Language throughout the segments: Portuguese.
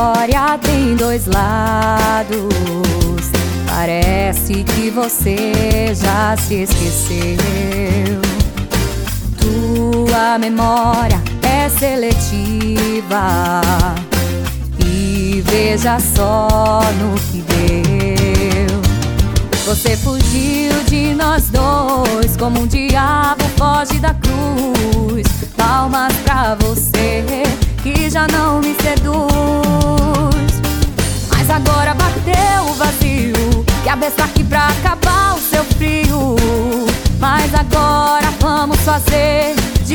história tem dois lados. Parece que você já se esqueceu. Tua memória é seletiva. E veja só no que deu. Você fugiu de nós dois como um diabo foge da cruz. Palmas pra você que já não me seduz. Mas agora bateu o vazio, que a besta aqui pra acabar o seu frio. Mas agora vamos fazer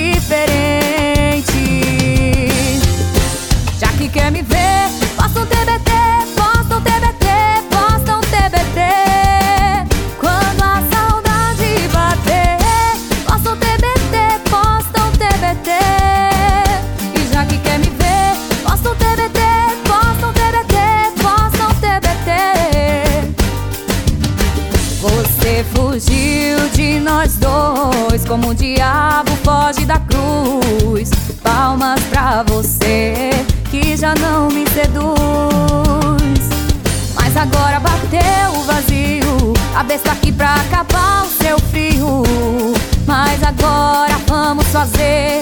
diferente. Já que quer me ver, posta um TBT, posta um TBT, posta um TBT. Quando a saudade bater, posta um TBT, posta um TBT. E já que quer me ver, posta um TBT, posta um TBT, posta um TBT. Você fugiu de nós dois como um diabo foge da cruz. Palmas pra você que já não me seduz. Mas agora bateu o vazio, a besta aqui pra acabar o seu frio. Mas agora vamos fazer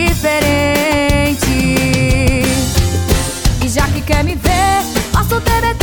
diferente. E já que quer me ver, posta o TBT,